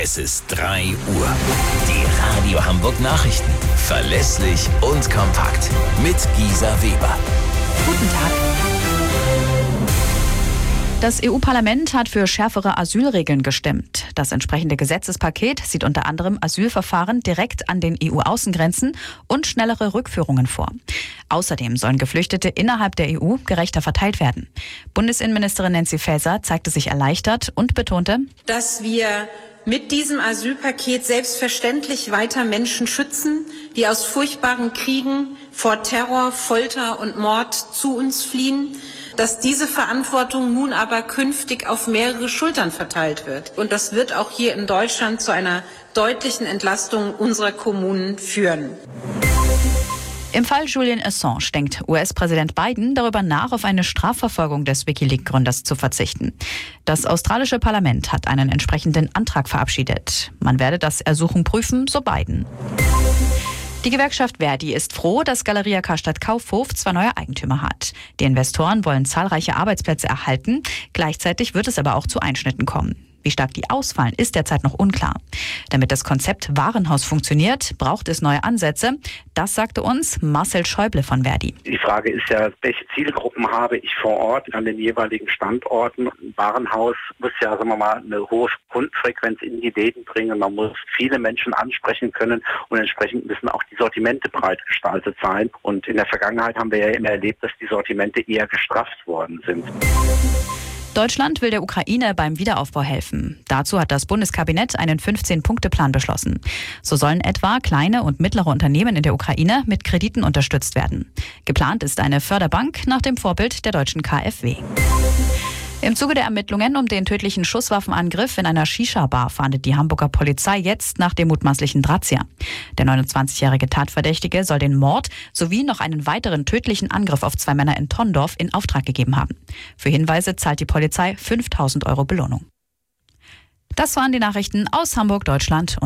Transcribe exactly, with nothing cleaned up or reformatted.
Es ist drei Uhr. Die Radio Hamburg Nachrichten. Verlässlich und kompakt. Mit Gisa Weber. Guten Tag. Das E U-Parlament hat für schärfere Asylregeln gestimmt. Das entsprechende Gesetzespaket sieht unter anderem Asylverfahren direkt an den E U-Außengrenzen und schnellere Rückführungen vor. Außerdem sollen Geflüchtete innerhalb der E U gerechter verteilt werden. Bundesinnenministerin Nancy Faeser zeigte sich erleichtert und betonte, dass wir mit diesem Asylpaket selbstverständlich weiter Menschen schützen, die aus furchtbaren Kriegen vor Terror, Folter und Mord zu uns fliehen, dass diese Verantwortung nun aber künftig auf mehrere Schultern verteilt wird. Und das wird auch hier in Deutschland zu einer deutlichen Entlastung unserer Kommunen führen. Im Fall Julian Assange denkt U S-Präsident Biden darüber nach, auf eine Strafverfolgung des WikiLeaks-Gründers zu verzichten. Das australische Parlament hat einen entsprechenden Antrag verabschiedet. Man werde das Ersuchen prüfen, so Biden. Die Gewerkschaft Verdi ist froh, dass Galeria Karstadt Kaufhof zwei neue Eigentümer hat. Die Investoren wollen zahlreiche Arbeitsplätze erhalten. Gleichzeitig wird es aber auch zu Einschnitten kommen. Wie stark die ausfallen, ist derzeit noch unklar. Damit das Konzept Warenhaus funktioniert, braucht es neue Ansätze. Das sagte uns Marcel Schäuble von Verdi. Die Frage ist ja, welche Zielgruppen habe ich vor Ort an den jeweiligen Standorten? Ein Warenhaus muss ja, sagen wir mal, eine hohe Kundenfrequenz in die Läden bringen. Man muss viele Menschen ansprechen können und entsprechend müssen auch die Sortimente breit gestaltet sein. Und in der Vergangenheit haben wir ja immer erlebt, dass die Sortimente eher gestrafft worden sind. Deutschland will der Ukraine beim Wiederaufbau helfen. Dazu hat das Bundeskabinett einen fünfzehn-Punkte-Plan beschlossen. So sollen etwa kleine und mittlere Unternehmen in der Ukraine mit Krediten unterstützt werden. Geplant ist eine Förderbank nach dem Vorbild der deutschen K f W. Im Zuge der Ermittlungen um den tödlichen Schusswaffenangriff in einer Shisha-Bar fahndet die Hamburger Polizei jetzt nach dem mutmaßlichen Drahtzieher. Der neunundzwanzigjährige Tatverdächtige soll den Mord sowie noch einen weiteren tödlichen Angriff auf zwei Männer in Tondorf in Auftrag gegeben haben. Für Hinweise zahlt die Polizei fünftausend Euro Belohnung. Das waren die Nachrichten aus Hamburg, Deutschland.